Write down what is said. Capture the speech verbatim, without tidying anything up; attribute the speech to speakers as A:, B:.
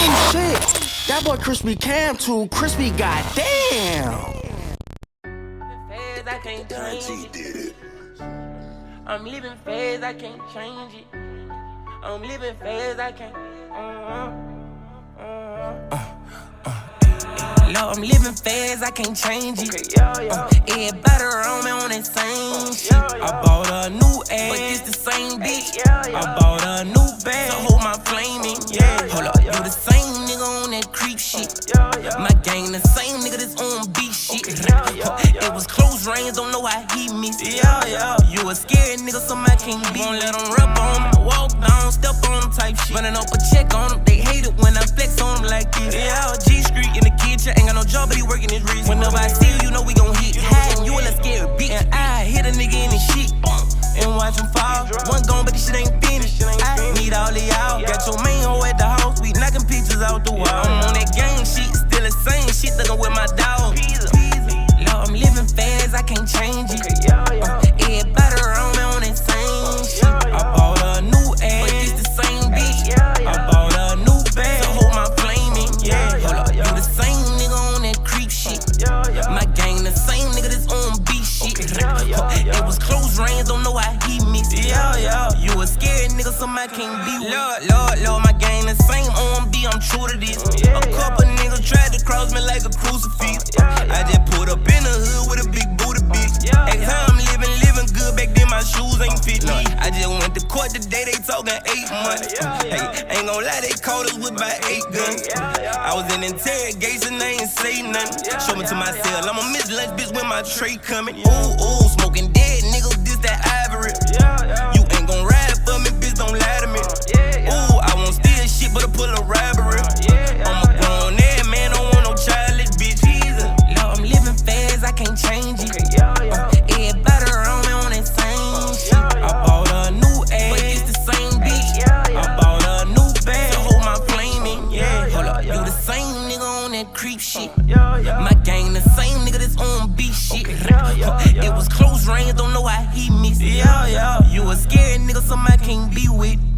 A: Oh shit! That boy Crispy Cam too crispy, goddamn.
B: I can't change it. I'm living fast, I can't change it. I'm living fast, I can't. Uh-huh. Uh-huh. Uh, uh, Lord, I'm living fast, I can't change it. Okay, yeah, yeah. Uh, everybody around me on that same shit. Yeah, yeah. I bought a new ass, but it's the same bitch. Yeah, yeah. I bought a new bag, so hold my flame in. Yeah, yeah, hold up, yeah. You the same nigga on that creep shit. Yeah, yeah. My gang the same nigga that's on beat shit. Okay, yeah, yeah, yeah. It was close range, don't know how he missed it. Yeah, yeah. You a scared nigga, so I can't be. Won't let them rub on me, walk down, step on them type shit. Running up a check on them, they hate it when I flex on them like this. Yeah, G Street in the kitchen, ain't got no job, but he working his wrist. Whenever I see you, you know we gon' hit high, and you a little scared bitch. And I hit a nigga in his shit and watch him fall. One gone, but this shit ain't finished. I need all of y'all. Got your main hoe at the house, we knocking pictures out the wall. I'm on that gang shit, still the same shit, thuggin' with my dog. Lord, I'm living fast, I can't change it. Uh, everybody around me on that same shit. I bought a new ass, but it's the same bitch. I bought a new bag, so hold my flame in. Yeah, hold up, you the same nigga on that creep shit. My gang the same nigga that's on beat shit. It was close range, don't know how he missed it. Yeah, yeah. You a scared nigga, so I can't be with. Lord, Lord, Lord, my gang the same on B, I'm true to this. A couple niggas tried to cross me like a crucifix. I just put up in the hood with a big booty bitch. At time I'm living, living good, back then my shoes ain't fit me. I just went to court today, they talking eight months. Hey, ain't gon' lie, they called us with about eight guns. I was in interrogation, they ain't say nothing. Show me to my cell, I'm a miss lunch bitch when my tray coming. Ooh, ooh, smoking dead niggas, this that ivory. You ain't gon' ride for me, bitch, don't lie to me. Ooh, I won't steal shit, but I pull a robbery. I'm a grown ass man, don't want no childish bitch. Lord, I'm living fast, I can't change it. Uh, everybody around me on that same shit. I bought a new ass, but it's the same bitch. I bought a new bag, so hold my flame in. Yeah, hold up, you the same nigga on that creep shit. My gang the same nigga that's on beat shit. It was close range, don't know how he missed it. Yeah, yeah. You a scared nigga, so I can't be with.